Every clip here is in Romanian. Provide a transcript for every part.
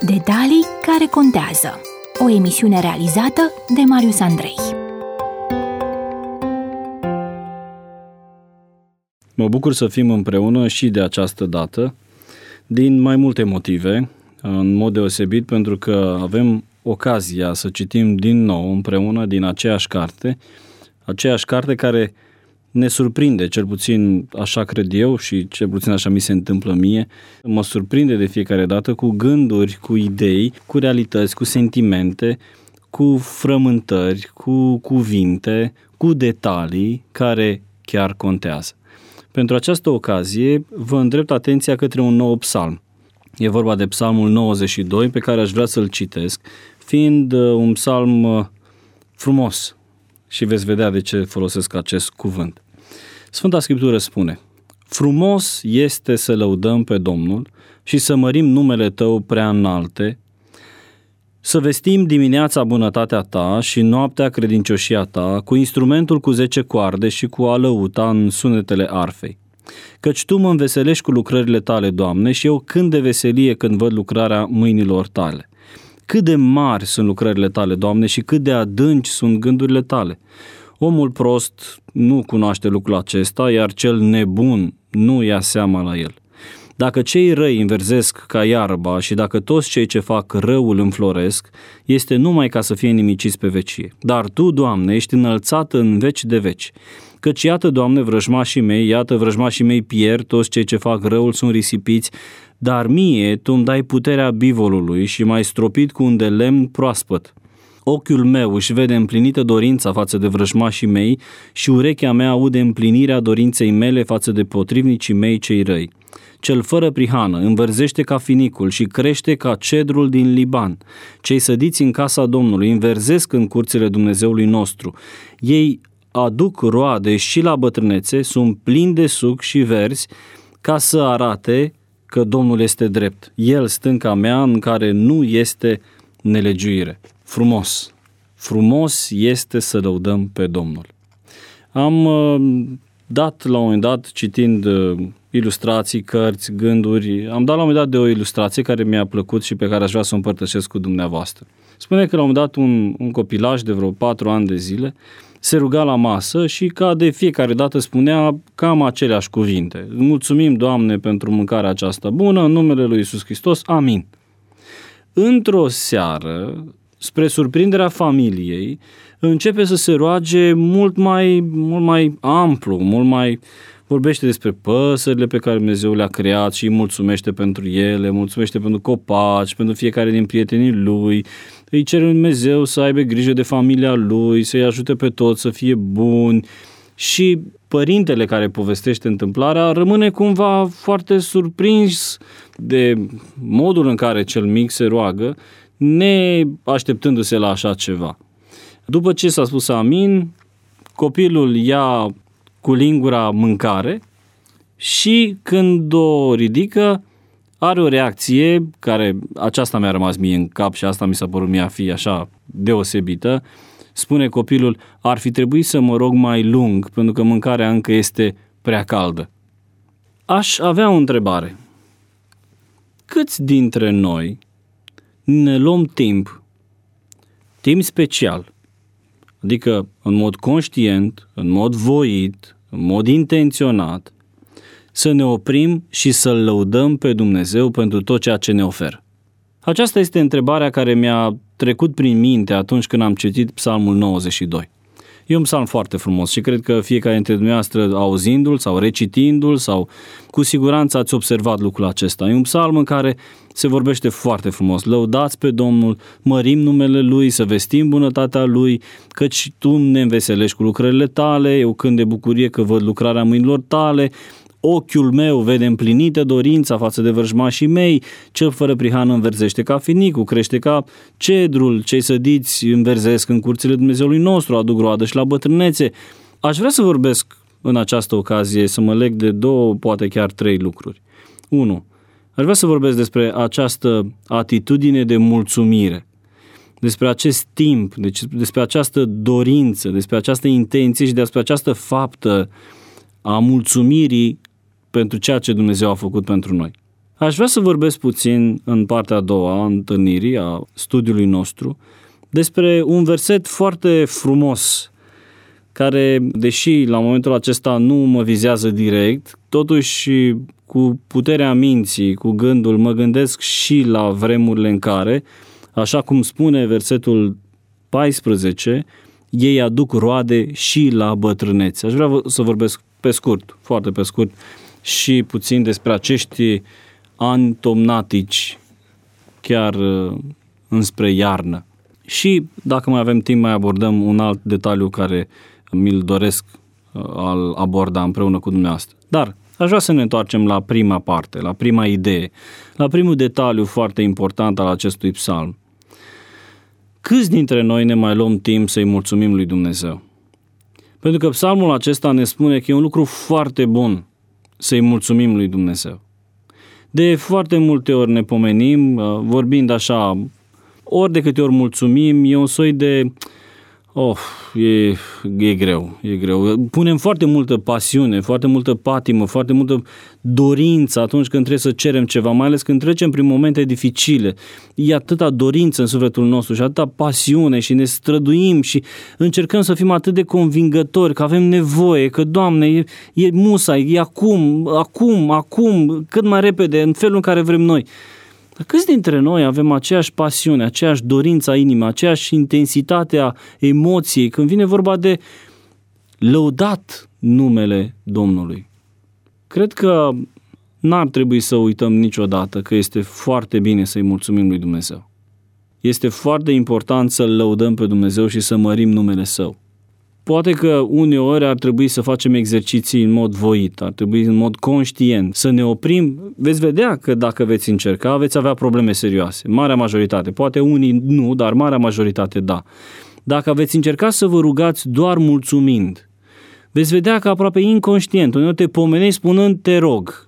Detalii care contează. O emisiune realizată de Marius Andrei. Mă bucur să fim împreună și de această dată, din mai multe motive, în mod deosebit pentru că avem ocazia să citim din nou împreună din aceeași carte care ne surprinde, cel puțin așa cred eu și cel puțin așa mi se întâmplă mie, mă surprinde de fiecare dată cu gânduri, cu idei, cu realități, cu sentimente, cu frământări, cu cuvinte, cu detalii care chiar contează. Pentru această ocazie vă îndrept atenția către un nou psalm. E vorba de psalmul 92 pe care aș vrea să-l citesc, fiind un psalm frumos și veți vedea de ce folosesc acest cuvânt. Sfânta Scriptură spune: frumos este să lăudăm pe Domnul și să mărim numele Tău prea înalte, să vestim dimineața bunătatea Ta și noaptea credincioșia Ta, cu instrumentul cu 10 coarde și cu alăuta în sunetele arfei. Căci Tu mă înveselești cu lucrările Tale, Doamne, și eu cânt de veselie când văd lucrarea mâinilor Tale. Cât de mari sunt lucrările Tale, Doamne, și cât de adânci sunt gândurile Tale. Omul prost nu cunoaște lucrul acesta, iar cel nebun nu ia seama la el. Dacă cei răi înverzesc ca iarba și dacă toți cei ce fac răul înfloresc, este numai ca să fie nimiciți pe vecie. Dar Tu, Doamne, ești înălțat în veci de veci. Căci iată, Doamne, vrăjmașii mei pierd, toți cei ce fac răul sunt risipiți, dar mie Tu îmi dai puterea bivolului și m-ai stropit cu un de lemn proaspăt. Ochiul meu își vede împlinită dorința față de vrăjmașii mei și urechea mea aude împlinirea dorinței mele față de potrivnicii mei cei răi. Cel fără prihană învărzește ca finicul și crește ca cedrul din Liban. Cei sădiți în casa Domnului înverzesc în curțile Dumnezeului nostru. Ei aduc roade și la bătrânețe, sunt plini de suc și verzi, ca să arate că Domnul este drept. El, stânca mea, în care nu este nelegiuire. Frumos este să lăudăm pe Domnul. Am dat la un moment dat, citind ilustrații, cărți, gânduri, am dat la un moment dat de o ilustrație care mi-a plăcut și pe care aș vrea să o împărtășesc cu dumneavoastră. Spune că la un moment dat un copilaj de vreo 4 ani de zile se ruga la masă și ca de fiecare dată spunea cam aceleași cuvinte. Mulțumim, Doamne, pentru mâncarea aceasta bună, în numele lui Iisus Hristos, amin. Într-o seară, spre surprinderea familiei, începe să se roage mult mai amplu, vorbește despre păsările pe care Dumnezeu le-a creat și îi mulțumește pentru ele, mulțumește pentru copaci, pentru fiecare din prietenii lui, îi cere lui Dumnezeu să aibă grijă de familia lui, să-i ajute pe toți să fie buni. Și părintele care povestește întâmplarea rămâne cumva foarte surprins de modul în care cel mic se roagă, neașteptându-se la așa ceva. După ce s-a spus amin, copilul ia cu lingura mâncare și când o ridică are o reacție care, aceasta mi-a rămas mie în cap și asta mi s-a părut mie a fi așa deosebită. Spune copilul: ar fi trebuit să mă rog mai lung pentru că mâncarea încă este prea caldă. Aș avea o întrebare. Câți dintre noi ne luăm timp special, adică în mod conștient, în mod voit, în mod intenționat, să ne oprim și să-L lăudăm pe Dumnezeu pentru tot ceea ce ne oferă? Aceasta este întrebarea care mi-a trecut prin minte atunci când am citit Psalmul 92. E un psalm foarte frumos și cred că fiecare dintre dumneavoastră, auzindu-l sau recitindu-l sau cu siguranță ați observat lucrul acesta. E un psalm în care se vorbește foarte frumos. Lăudați pe Domnul, mărim numele Lui, să vestim bunătatea Lui, căci Tu ne înveselești cu lucrările Tale, eu cânt de bucurie că văd lucrarea mâinilor Tale, ochiul meu vede împlinită dorința față de vrăjmașii mei, cel fără prihană înverzește ca finicul, crește ca cedrul, cei sădiți înverzesc în curțile Dumnezeului nostru, aduc roadă și la bătrânețe. Aș vrea să vorbesc în această ocazie, să mă leg de 2, poate chiar 3 lucruri. 1. Aș vrea să vorbesc despre această atitudine de mulțumire, despre acest timp, despre această dorință, despre această intenție și despre această faptă a mulțumirii pentru ceea ce Dumnezeu a făcut pentru noi. Aș vrea să vorbesc puțin în partea a doua a întâlnirii, a studiului nostru, despre un verset foarte frumos, care, deși la momentul acesta nu mă vizează direct, totuși cu puterea minții, cu gândul, mă gândesc și la vremurile în care, așa cum spune versetul 14, ei aduc roade și la bătrânețe. Aș vrea să vorbesc pe scurt, foarte pe scurt, și puțin despre acești ani tomnatici, chiar înspre iarnă. Și, dacă mai avem timp, mai abordăm un alt detaliu care mi-l doresc al aborda împreună cu dumneavoastră. Dar aș vrea să ne întoarcem la prima parte, la prima idee, la primul detaliu foarte important al acestui psalm. Câți dintre noi ne mai luăm timp să-i mulțumim lui Dumnezeu? Pentru că psalmul acesta ne spune că e un lucru foarte bun să-i mulțumim lui Dumnezeu. De foarte multe ori ne pomenim, vorbind așa, ori de câte ori mulțumim, e un soi de... E greu. Punem foarte multă pasiune, foarte multă patimă, foarte multă dorință atunci când trebuie să cerem ceva, mai ales când trecem prin momente dificile. E atâta dorință în sufletul nostru și atâta pasiune și ne străduim și încercăm să fim atât de convingători că avem nevoie, că, Doamne, e musai, e acum, cât mai repede, în felul în care vrem noi. Dar câți dintre noi avem aceeași pasiune, aceeași dorință a inimii, aceeași intensitate a emoției când vine vorba de lăudat numele Domnului? Cred că n-ar trebui să uităm niciodată că este foarte bine să-i mulțumim lui Dumnezeu. Este foarte important să-L lăudăm pe Dumnezeu și să mărim numele Său. Poate că uneori ar trebui să facem exerciții în mod voit, ar trebui în mod conștient, să ne oprim. Veți vedea că dacă veți încerca, veți avea probleme serioase. Marea majoritate, poate unii nu, dar marea majoritate da. Dacă veți încerca să vă rugați doar mulțumind, veți vedea că aproape inconștient, uneori te pomenești spunând te rog,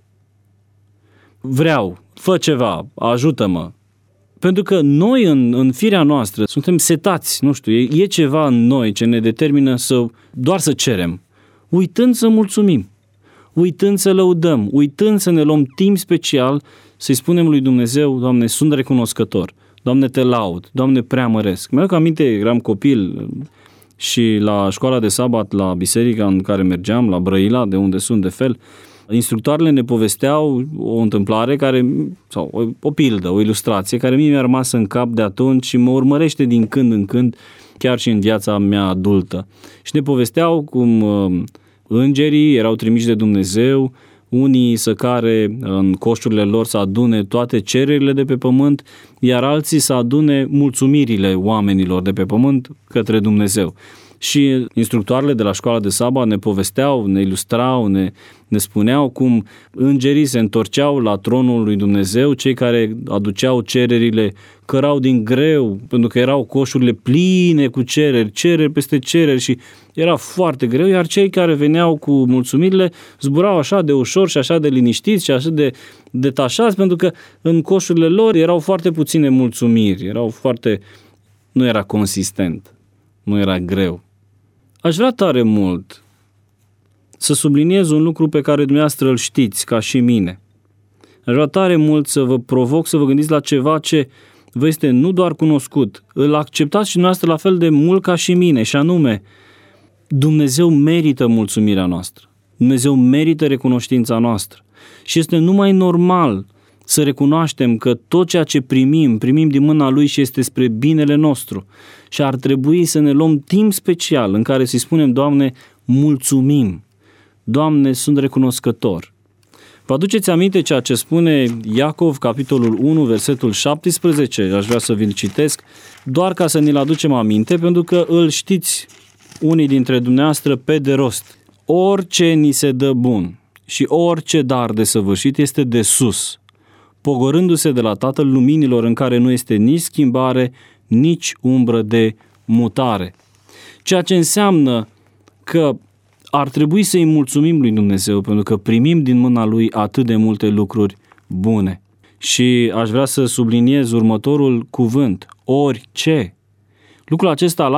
vreau, fă ceva, ajută-mă. Pentru că noi în firea noastră suntem setați, e ceva în noi ce ne determină doar să cerem, uitând să mulțumim, uitând să lăudăm, uitând să ne luăm timp special să-i spunem lui Dumnezeu, Doamne, sunt recunoscător, Doamne, te laud, Doamne, preamăresc. Mi-aduc aminte, eram copil și la școala de sabat, la biserica în care mergeam, la Brăila, de unde sunt de fel, instructoarele ne povesteau o întâmplare sau o pildă, o ilustrație care mie mi-a rămas în cap de atunci și mă urmărește din când în când, chiar și în viața mea adultă. Și ne povesteau cum îngerii erau trimiși de Dumnezeu, unii să care în coșurile lor să adune toate cererile de pe pământ, iar alții să adune mulțumirile oamenilor de pe pământ către Dumnezeu. Și instructoarele de la școala de sabat ne povesteau, ne ilustrau, ne spuneau cum îngerii se întorceau la tronul lui Dumnezeu, cei care aduceau cererile cărau din greu, pentru că erau coșurile pline cu cereri peste cereri și era foarte greu, iar cei care veneau cu mulțumirile zburau așa de ușor și așa de liniștiți și așa de detașați, pentru că în coșurile lor erau foarte puține mulțumiri, nu era consistent, nu era greu. Aș vrea tare mult să subliniez un lucru pe care dumneavoastră îl știți, ca și mine. Aș vrea tare mult să vă provoc să vă gândiți la ceva ce vă este nu doar cunoscut, îl acceptați și dumneavoastră la fel de mult ca și mine, și anume, Dumnezeu merită mulțumirea noastră. Dumnezeu merită recunoștința noastră. Și este numai normal să recunoaștem că tot ceea ce primim din mâna Lui și este spre binele nostru. Și ar trebui să ne luăm timp special în care să-i spunem, Doamne, mulțumim. Doamne, sunt recunoscător. Vă aduceți aminte ceea ce spune Iacov, capitolul 1, versetul 17? Aș vrea să vi-l citesc, doar ca să ne-l aducem aminte, pentru că îl știți unii dintre dumneavoastră pe de rost. Orice ni se dă bun și orice dar desăvârșit este de sus, pogorându-se de la Tatăl luminilor, în care nu este nici schimbare, nici umbră de mutare. Ceea ce înseamnă că ar trebui să-i mulțumim lui Dumnezeu, pentru că primim din mâna Lui atât de multe lucruri bune. Și aș vrea să subliniez următorul cuvânt, orice. Lucrul acesta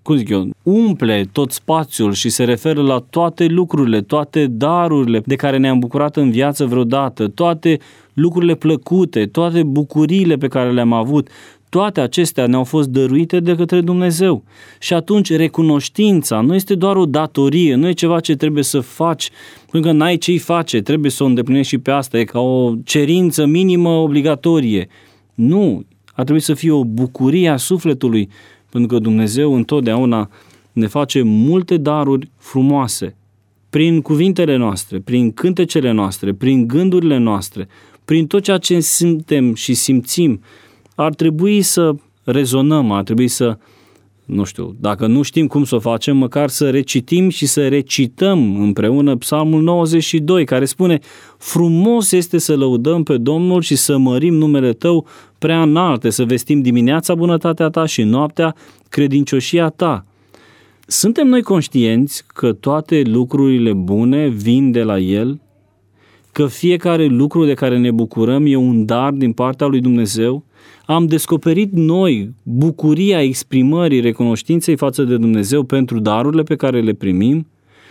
umple tot spațiul și se referă la toate lucrurile, toate darurile de care ne-am bucurat în viață vreodată, toate lucrurile plăcute, toate bucuriile pe care le-am avut, toate acestea ne-au fost dăruite de către Dumnezeu. Și atunci recunoștința nu este doar o datorie, nu e ceva ce trebuie să faci, pentru că n-ai ce-i face, trebuie să o îndeplinești și pe asta, e ca o cerință minimă obligatorie. Nu, ar trebui să fie o bucurie a sufletului, pentru că Dumnezeu întotdeauna ne face multe daruri frumoase. Prin cuvintele noastre, prin cântecele noastre, prin gândurile noastre, prin tot ceea ce suntem și simțim, ar trebui să rezonăm, ar trebui să, dacă nu știm cum să o facem, măcar să recitim și să recităm împreună Psalmul 92, care spune: frumos este să lăudăm pe Domnul și să mărim numele Tău prea înalte, să vestim dimineața bunătatea Ta și noaptea credincioșia Ta. Suntem noi conștienți că toate lucrurile bune vin de la El? Că fiecare lucru de care ne bucurăm e un dar din partea lui Dumnezeu? Am descoperit noi bucuria exprimării recunoștinței față de Dumnezeu pentru darurile pe care le primim?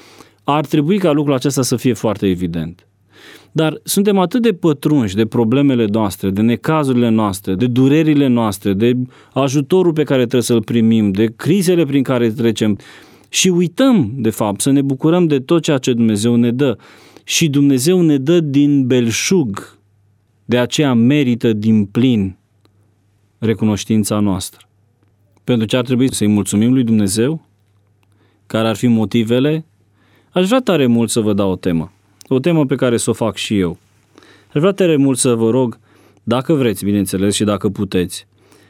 Ar trebui ca lucrul acesta să fie foarte evident. Dar suntem atât de pătrunși de problemele noastre, de necazurile noastre, de durerile noastre, de ajutorul pe care trebuie să-l primim, de crizele prin care trecem și uităm, de fapt, să ne bucurăm de tot ceea ce Dumnezeu ne dă. Și Dumnezeu ne dă din belșug, de aceea merită din plin recunoștința noastră. Pentru ce ar trebui să-i mulțumim lui Dumnezeu? Care ar fi motivele? Aș vrea tare mult să vă dau o temă pe care să o fac și eu. Aș vrea tare mult să vă rog, dacă vreți, bineînțeles, și dacă puteți,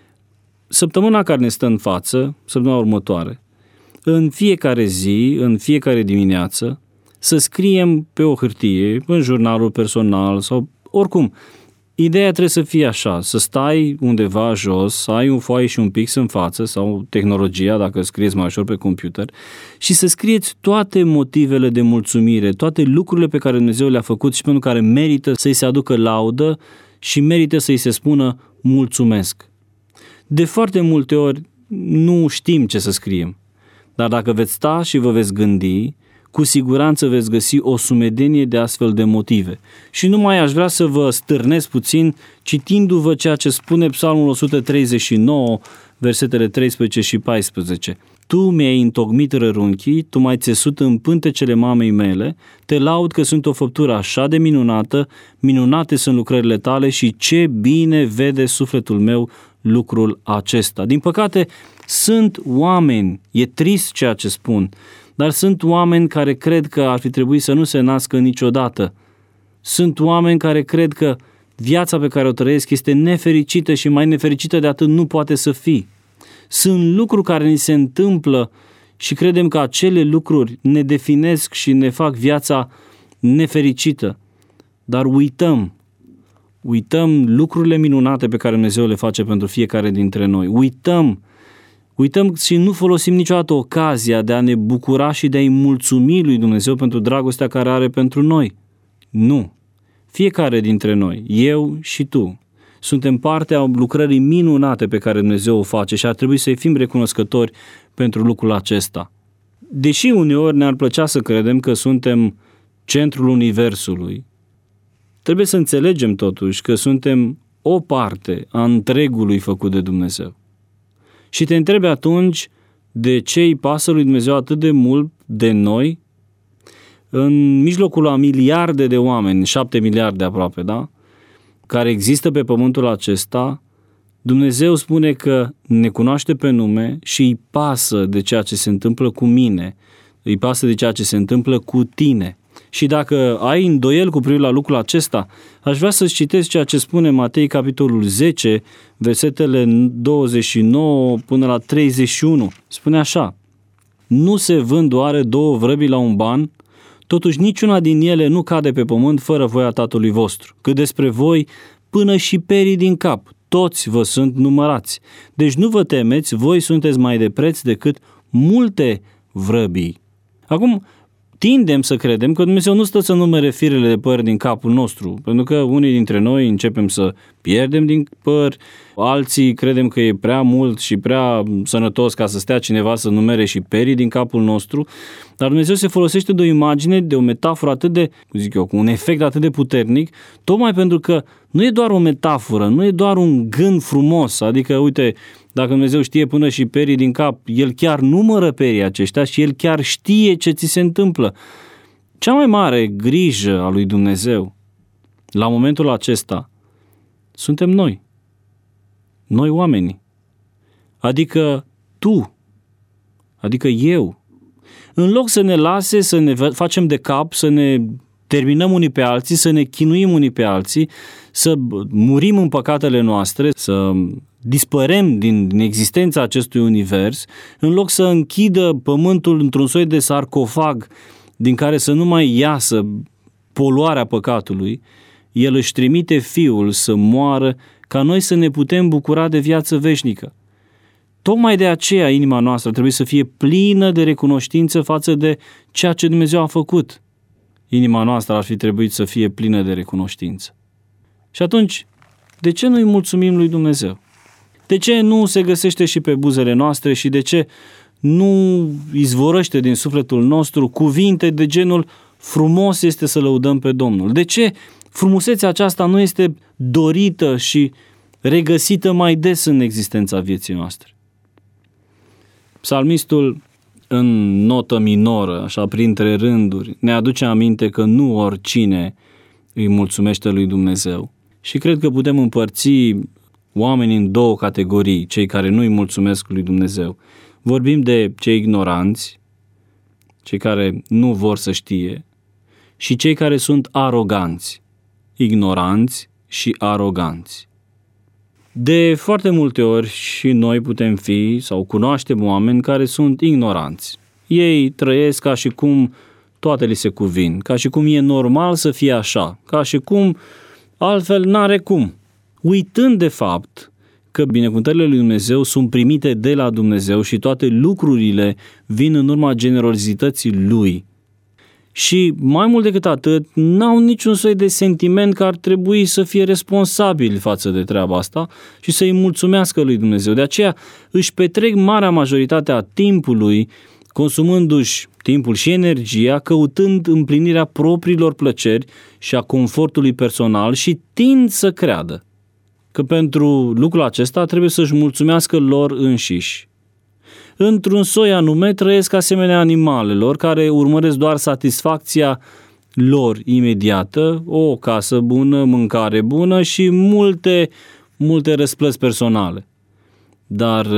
săptămâna care ne stă în față, săptămâna următoare, în fiecare zi, în fiecare dimineață, să scriem pe o hârtie, în jurnalul personal sau oricum. Ideea trebuie să fie așa, să stai undeva jos, să ai un foaie și un pix în față sau tehnologia, dacă scrieți mai ușor pe computer, și să scrieți toate motivele de mulțumire, toate lucrurile pe care Dumnezeu le-a făcut și pentru care merită să-i se aducă laudă și merită să-i se spună mulțumesc. De foarte multe ori nu știm ce să scriem, dar dacă veți sta și vă veți gândi, cu siguranță veți găsi o sumedenie de astfel de motive. Și numai aș vrea să vă stârnesc puțin citindu-vă ceea ce spune Psalmul 139, versetele 13 și 14. Tu mi-ai întocmit rărunchii, tu m-ai țesut în pântecele mamei mele, te laud că sunt o făptură așa de minunată, minunate sunt lucrările tale și ce bine vede sufletul meu lucrul acesta. Din păcate, sunt oameni, e trist ceea ce spun, dar sunt oameni care cred că ar fi trebuit să nu se nască niciodată. Sunt oameni care cred că viața pe care o trăiesc este nefericită și mai nefericită de atât nu poate să fie. Sunt lucruri care ni se întâmplă și credem că acele lucruri ne definesc și ne fac viața nefericită. Dar uităm lucrurile minunate pe care Dumnezeu le face pentru fiecare dintre noi. Uităm și nu folosim niciodată ocazia de a ne bucura și de a-i mulțumi lui Dumnezeu pentru dragostea care are pentru noi. Nu. Fiecare dintre noi, eu și tu, suntem parte a lucrării minunate pe care Dumnezeu o face și ar trebui să-i fim recunoscători pentru lucrul acesta. Deși uneori ne-ar plăcea să credem că suntem centrul universului, trebuie să înțelegem totuși că suntem o parte a întregului făcut de Dumnezeu. Și te întrebi atunci de ce îi pasă lui Dumnezeu atât de mult de noi în mijlocul a miliarde de oameni, 7 miliarde aproape, da? Care există pe pământul acesta. Dumnezeu spune că ne cunoaște pe nume și îi pasă de ceea ce se întâmplă cu mine, îi pasă de ceea ce se întâmplă cu tine. Și dacă ai îndoiel cu privire la lucrul acesta, aș vrea să-ți citesc ceea ce spune Matei, capitolul 10, versetele 29 până la 31. Spune așa: nu se vând oare 2 vrăbi la un ban? Totuși niciuna din ele nu cade pe pământ fără voia Tatălui vostru. Cât despre voi, până și perii din cap, toți vă sunt numărați. Deci nu vă temeți, voi sunteți mai de preț decât multe vrăbii. Acum, tindem să credem că Dumnezeu nu stă să numere firele de păr din capul nostru, pentru că unii dintre noi începem să pierdem din păr, alții credem că e prea mult și prea sănătos ca să stea cineva să numere și perii din capul nostru, dar Dumnezeu se folosește de o imagine, de o metaforă atât de, cu un efect atât de puternic, tocmai pentru că nu e doar o metaforă, nu e doar un gând frumos, adică, uite, dacă Dumnezeu știe până și perii din cap, El chiar numără perii aceștia și El chiar știe ce ți se întâmplă. Cea mai mare grijă a lui Dumnezeu, la momentul acesta, suntem noi oamenii, adică tu, adică eu. În loc să ne lase să ne facem de cap, să ne terminăm unii pe alții, să ne chinuim unii pe alții, să murim în păcatele noastre, să dispărem din existența acestui univers, în loc să închidă pământul într-un soi de sarcofag din care să nu mai iasă poluarea păcatului, El își trimite Fiul să moară ca noi să ne putem bucura de viață veșnică. Tocmai de aceea inima noastră trebuie să fie plină de recunoștință față de ceea ce Dumnezeu a făcut. Inima noastră ar fi trebuit să fie plină de recunoștință. Și atunci, de ce nu îi mulțumim lui Dumnezeu? De ce nu se găsește și pe buzele noastre și de ce nu izvorăște din sufletul nostru cuvinte de genul frumos este să lăudăm pe Domnul? De ce frumusețea aceasta nu este dorită și regăsită mai des în existența vieții noastre? Psalmistul, în notă minoră, așa printre rânduri, ne aduce aminte că nu oricine îi mulțumește lui Dumnezeu. Și cred că putem împărți oamenii în două categorii, cei care nu îi mulțumesc lui Dumnezeu. Vorbim de cei ignoranți, cei care nu vor să știe, și cei care sunt aroganți, ignoranți și aroganți. De foarte multe ori și noi putem fi sau cunoaștem oameni care sunt ignoranți. Ei trăiesc ca și cum toate li se cuvin, ca și cum e normal să fie așa, ca și cum altfel n-are cum, uitând de fapt că binecuvântările lui Dumnezeu sunt primite de la Dumnezeu și toate lucrurile vin în urma generozității Lui. Și mai mult decât atât, n-au niciun soi de sentiment că ar trebui să fie responsabili față de treaba asta și să-i mulțumească lui Dumnezeu. De aceea își petrec marea majoritate a timpului consumându-și timpul și energia, căutând împlinirea propriilor plăceri și a confortului personal și tind să creadă că pentru lucrul acesta trebuie să-și mulțumească lor înșiși. Într-un soi anume trăiesc asemenea animalelor care urmăresc doar satisfacția lor imediată, o casă bună, mâncare bună și multe răsplăți personale. Dar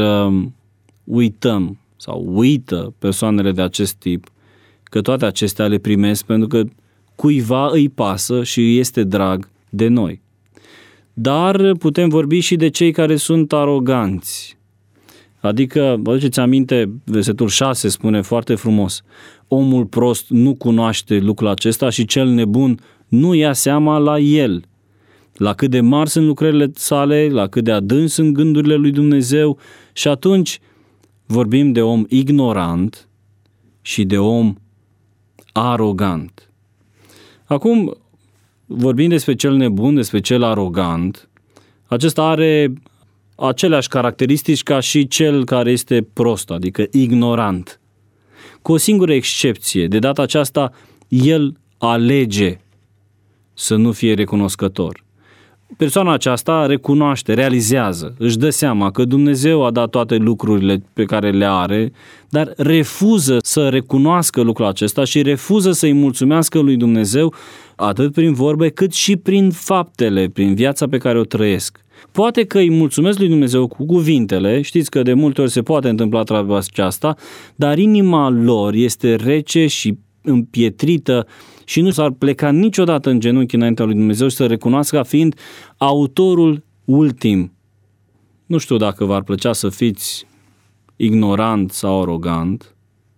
uităm sau uită persoanele de acest tip că toate acestea le primesc pentru că cuiva îi pasă și îi este drag de noi. Dar putem vorbi și de cei care sunt aroganți. Adică, vă aduceți aminte, versetul 6 spune foarte frumos: omul prost nu cunoaște lucrul acesta și cel nebun nu ia seama la el. La cât de mari sunt lucrările sale, la cât de adânci sunt gândurile lui Dumnezeu, și atunci vorbim de om ignorant și de om arogant. Acum, vorbim despre cel nebun, despre cel arogant, acesta are aceleași caracteristici ca și cel care este prost, adică ignorant. Cu o singură excepție, de data aceasta, el alege să nu fie recunoscător. Persoana aceasta recunoaște, realizează, își dă seama că Dumnezeu a dat toate lucrurile pe care le are, dar refuză să recunoască lucrul acesta și refuză să-i mulțumească lui Dumnezeu atât prin vorbe cât și prin faptele, prin viața pe care o trăiesc. Poate că îi mulțumesc lui Dumnezeu cu cuvintele, știți că de multe ori se poate întâmpla treaba aceasta, dar inima lor este rece și împietrită și nu s-ar pleca niciodată în genunchi înaintea lui Dumnezeu și să recunoască ca fiind autorul ultim. Nu știu dacă v-ar plăcea să fiți ignorant sau arogant,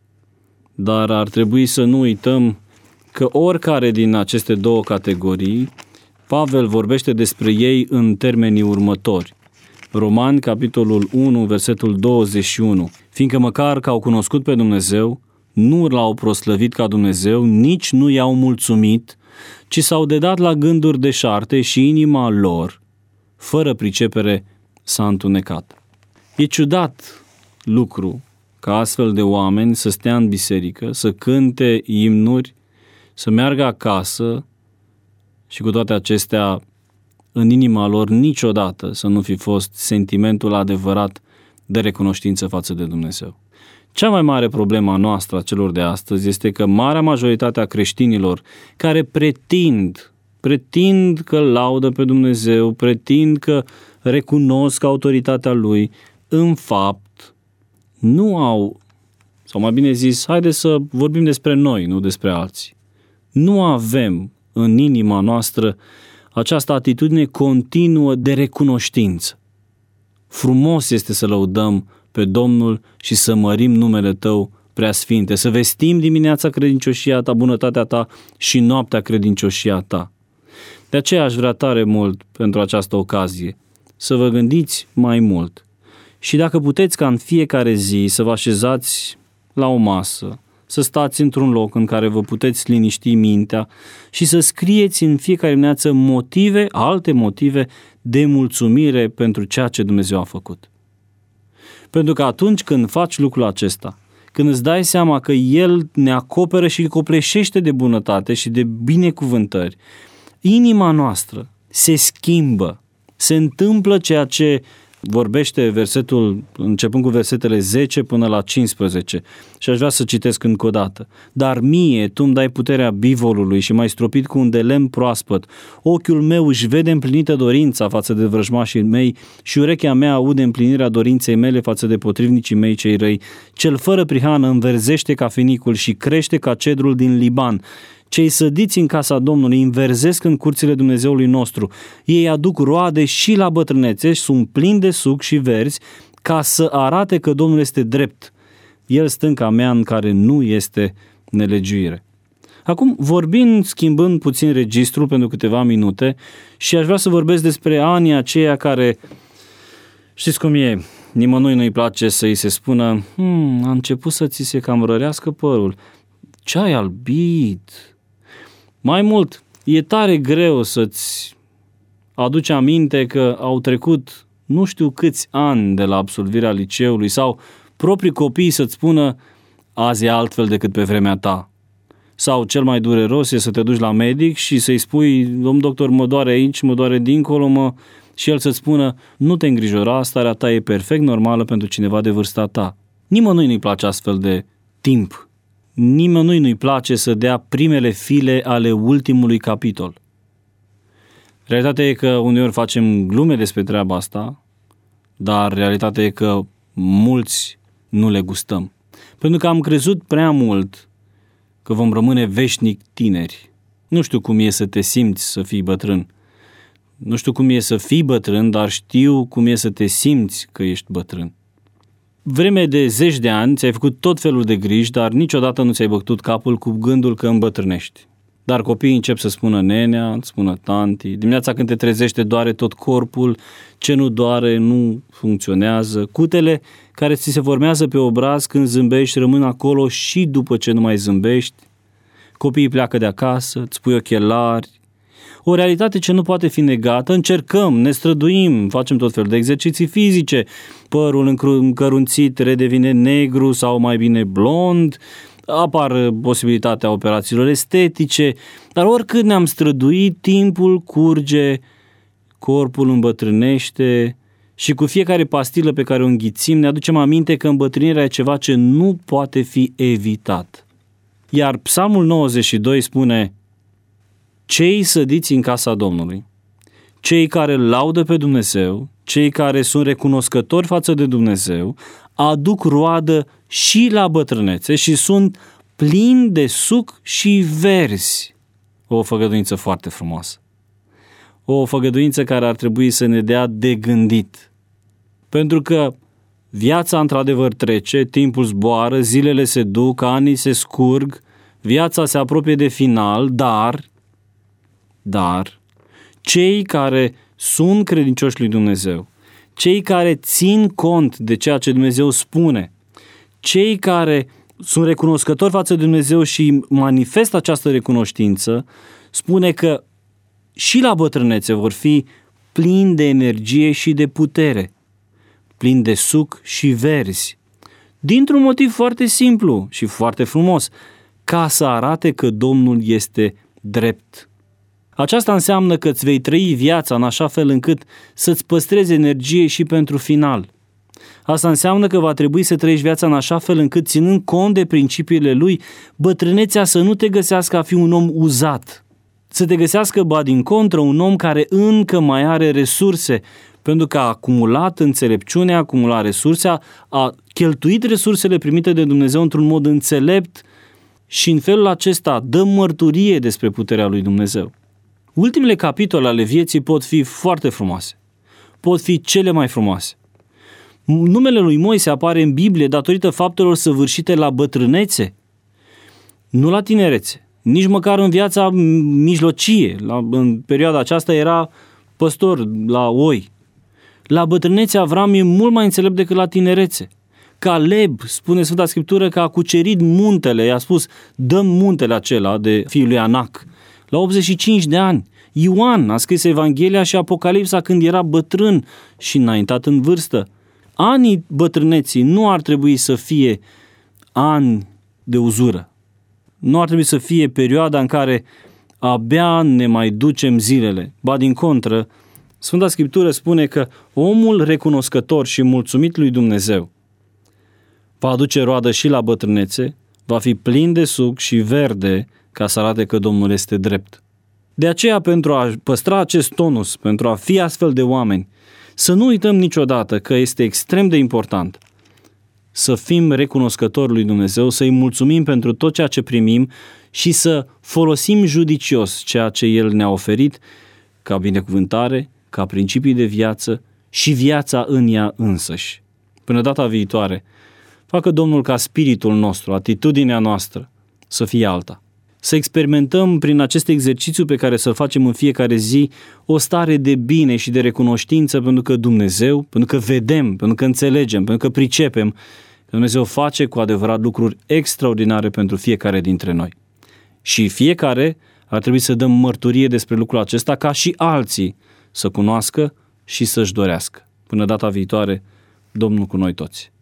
dar ar trebui să nu uităm că oricare din aceste două categorii, Pavel vorbește despre ei în termenii următori. Romani, capitolul 1, versetul 21. Fiindcă măcar că au cunoscut pe Dumnezeu, nu l-au proslăvit ca Dumnezeu, nici nu i-au mulțumit, ci s-au dedat la gânduri deșarte și inima lor, fără pricepere, s-a întunecat. E ciudat lucru ca astfel de oameni să stea în biserică, să cânte imnuri, să meargă acasă și cu toate acestea în inima lor niciodată să nu fi fost sentimentul adevărat de recunoștință față de Dumnezeu. Cea mai mare problemă a noastră, a celor de astăzi, este că marea majoritate a creștinilor care pretind că laudă pe Dumnezeu, pretind că recunosc autoritatea Lui, în fapt nu au, sau mai bine zis, haideți să vorbim despre noi, nu despre alții. Nu avem în inima noastră această atitudine continuă de recunoștință. Frumos este să lăudăm pe Domnul și să mărim numele Tău preasfinte, să vestim dimineața credincioșia Ta, bunătatea Ta și noaptea credincioșia Ta. De aceea aș vrea tare mult pentru această ocazie să vă gândiți mai mult și dacă puteți ca în fiecare zi să vă așezați la o masă, să stați într-un loc în care vă puteți liniști mintea și să scrieți în fiecare dimineață alte motive de mulțumire pentru ceea ce Dumnezeu a făcut. Pentru că atunci când faci lucrul acesta, când îți dai seama că El ne acoperă și copleșește de bunătate și de binecuvântări, inima noastră se schimbă, se întâmplă ceea ce vorbește versetul, începând cu versetele 10 până la 15, și aș vrea să citesc încă o dată. Dar mie tu îmi dai puterea bivolului și m-ai stropit cu un de lemn proaspăt. Ochiul meu își vede împlinită dorința față de vrăjmașii mei și urechea mea aude împlinirea dorinței mele față de potrivnicii mei cei răi. Cel fără prihană înverzește ca finicul și crește ca cedrul din Liban. Cei sădiți în casa Domnului înverzesc în curțile Dumnezeului nostru. Ei aduc roade și la bătrânețe și sunt plini de suc și verzi, ca să arate că Domnul este drept. El stânca mea în care nu este nelegiuire. Acum, schimbând puțin registrul pentru câteva minute, și aș vrea să vorbesc despre anii aceia care, știți cum e, nimănui nu-i place să îi se spună, a început să ți se cam rărească părul. Ce-ai albit? Mai mult, e tare greu să-ți aduci aminte că au trecut nu știu câți ani de la absolvirea liceului sau proprii copii să-ți spună azi e altfel decât pe vremea ta. Sau cel mai dureros e să te duci la medic și să-i spui, domn doctor, mă doare aici, mă doare dincolo, și el să-ți spună, nu te îngrijora, starea ta e perfect normală pentru cineva de vârsta ta. Nimănui nu-i place astfel de timp. Nimănui nu-i place să dea primele file ale ultimului capitol. Realitatea e că uneori facem glume despre treaba asta, dar realitatea e că mulți nu le gustăm. Pentru că am crezut prea mult că vom rămâne veșnic tineri. Nu știu cum e să te simți să fii bătrân. Nu știu cum e să fii bătrân, dar știu cum e să te simți că ești bătrân. Vreme de zeci de ani ți-ai făcut tot felul de griji, dar niciodată nu ți-ai bătut capul cu gândul că îmbătrânești. Dar copiii încep să spună nenea, spună tanti, dimineața când te trezești doare tot corpul, ce nu doare nu funcționează, cutele care ți se formează pe obraz când zâmbești rămân acolo și după ce nu mai zâmbești, copiii pleacă de acasă, îți pui ochelari, o realitate ce nu poate fi negată, încercăm, ne străduim, facem tot felul de exerciții fizice, părul încărunțit redevine negru sau mai bine blond, apar posibilitatea operațiilor estetice, dar oricât ne-am străduit, timpul curge, corpul îmbătrânește și cu fiecare pastilă pe care o înghițim ne aducem aminte că îmbătrânirea e ceva ce nu poate fi evitat. Iar Psalmul 92 spune: cei sădiți în casa Domnului, cei care laudă pe Dumnezeu, cei care sunt recunoscători față de Dumnezeu, aduc roadă și la bătrânețe și sunt plini de suc și verzi. O făgăduință foarte frumoasă. O făgăduință care ar trebui să ne dea de gândit. Pentru că viața într-adevăr trece, timpul zboară, zilele se duc, anii se scurg, viața se apropie de final, dar cei care sunt credincioși lui Dumnezeu, cei care țin cont de ceea ce Dumnezeu spune, cei care sunt recunoscători față de Dumnezeu și manifestă această recunoștință, spune că și la bătrânețe vor fi plini de energie și de putere, plini de suc și verzi, dintr-un motiv foarte simplu și foarte frumos, ca să arate că Domnul este drept. Aceasta înseamnă că îți vei trăi viața în așa fel încât să-ți păstrezi energie și pentru final. Asta înseamnă că va trebui să trăiești viața în așa fel încât, ținând cont de principiile lui, bătrânețea să nu te găsească a fi un om uzat, să te găsească, ba din contră, un om care încă mai are resurse, pentru că a acumulat înțelepciune, a acumulat resurse, a cheltuit resursele primite de Dumnezeu într-un mod înțelept și în felul acesta dă mărturie despre puterea lui Dumnezeu. Ultimele capitole ale vieții pot fi foarte frumoase, pot fi cele mai frumoase. Numele lui Moise apare în Biblie datorită faptelor săvârșite la bătrânețe, nu la tinerețe, nici măcar în viața mijlocie. În perioada aceasta era păstor la oi. La bătrânețe Avram e mult mai înțelept decât la tinerețe. Caleb, spune Sfânta Scriptură, că a cucerit muntele, i-a spus, dăm muntele acela de fiul lui Anac, la 85 de ani. Ioan a scris Evanghelia și Apocalipsa când era bătrân și înaintat în vârstă. Anii bătrâneții nu ar trebui să fie ani de uzură. Nu ar trebui să fie perioada în care abia ne mai ducem zilele. Ba din contră, Sfânta Scriptură spune că omul recunoscător și mulțumit lui Dumnezeu va aduce roadă și la bătrânețe, va fi plin de suc și verde ca să arate că Domnul este drept. De aceea, pentru a păstra acest tonus, pentru a fi astfel de oameni, să nu uităm niciodată că este extrem de important să fim recunoscători lui Dumnezeu, să-i mulțumim pentru tot ceea ce primim și să folosim judicios ceea ce El ne-a oferit ca binecuvântare, ca principii de viață și viața în ea însăși. Până data viitoare, facă Domnul ca spiritul nostru, atitudinea noastră să fie alta. Să experimentăm prin acest exercițiu pe care să-l facem în fiecare zi o stare de bine și de recunoștință pentru că Dumnezeu, pentru că vedem, pentru că înțelegem, pentru că pricepem că Dumnezeu face cu adevărat lucruri extraordinare pentru fiecare dintre noi. Și fiecare ar trebui să dăm mărturie despre lucrul acesta ca și alții să cunoască și să-și dorească. Până data viitoare, Domnul cu noi toți.